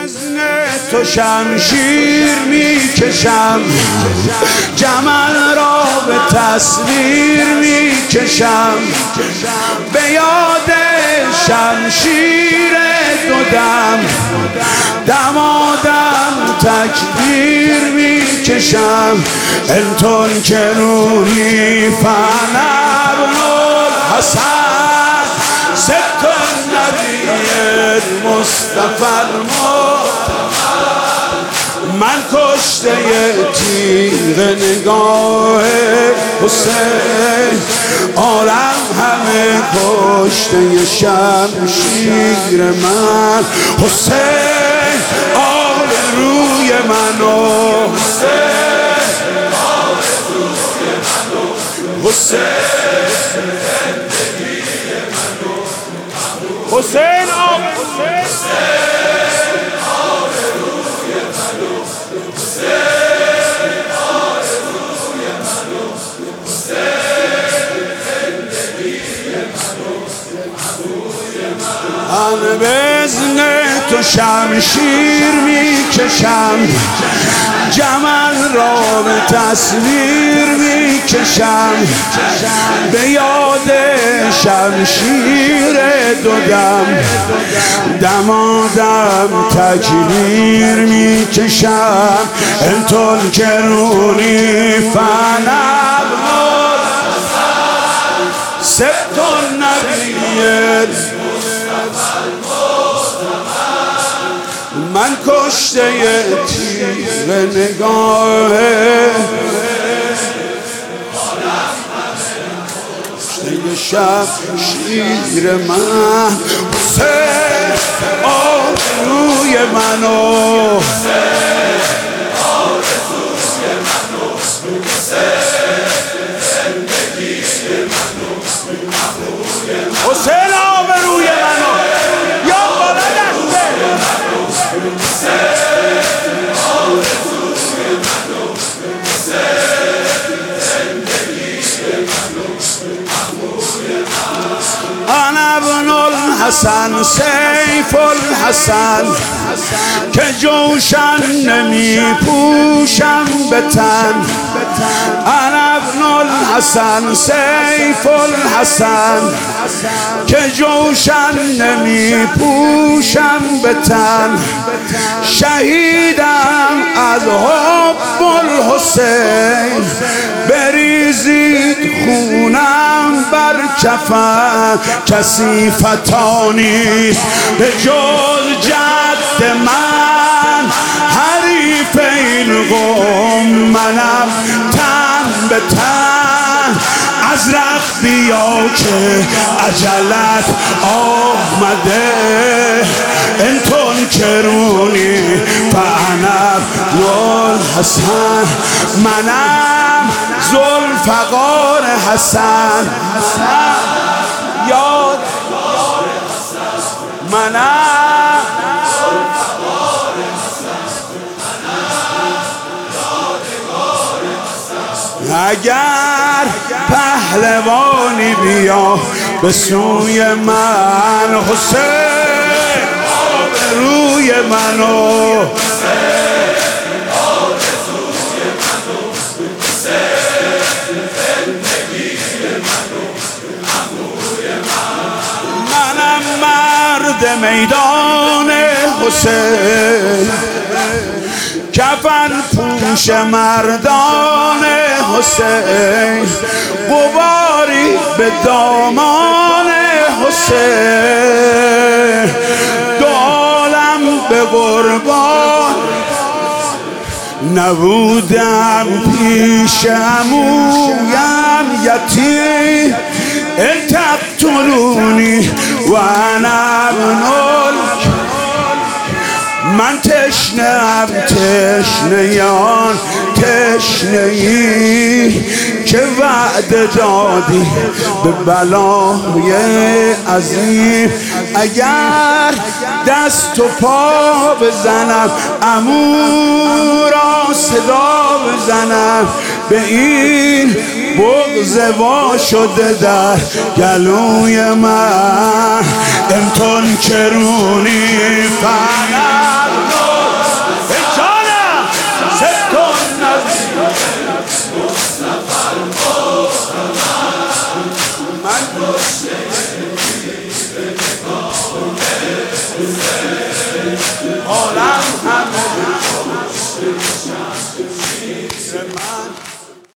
وزن تو شمشیر میکشم، جمل را به تصویر میکشم، به یاد شمشیر دو دم دمادم تکبیر میکشم. انتون کرونی فنر حسن ست النبی مصطفی من کشته تیغ نگاه حسین، عالم همه کشته شمشیر من حسین، آبروی منو حسین، آبروی منو حسین، حسین آبروی من بزن تو شمشیر میکشم، جمل را به تصویر میکشم، به یاد شمشیر دو دم دمادم تکبیر میکشم. انتون کرونی فنب سبت النبی من کشته تیغ نگاه کشته شمشیر من حسین، آبروی منو حسین، آبروی منو یا بالا دسته انا ابن الحسن سیف الحسن که جوشن نمی پوشم به تن. انا ابن الحسن سیف الحسن که جوشن نمی پوشم به تن. شهیدم از حب الحسین بریزید خونم بر کفن. کسی فتانی به جز جد من، حریف این قوم منم تن به تن. ازرق بیا که عجلت آمده، انتون کرونی فعنب والحسن منم ذوالفقار حسن، یاد منم اگر پهلوانی بیا به سوی من حسین، آبروی منو منم مرد میدان حسین، کفن پوش مردان حسین، غباری به دامان حسین، دو عالم به قربان نبودم پیش عمویم یتیم. ان تقتلونی و انا ابن من تشنه‌ام تشنه آن تشنه‌ای که وعده دادی به بلای عظیم. اگر دست و پا بزنم عمو را صدا بزنم، به این بغض وا شده در گلوی من. انتون کرونی فنر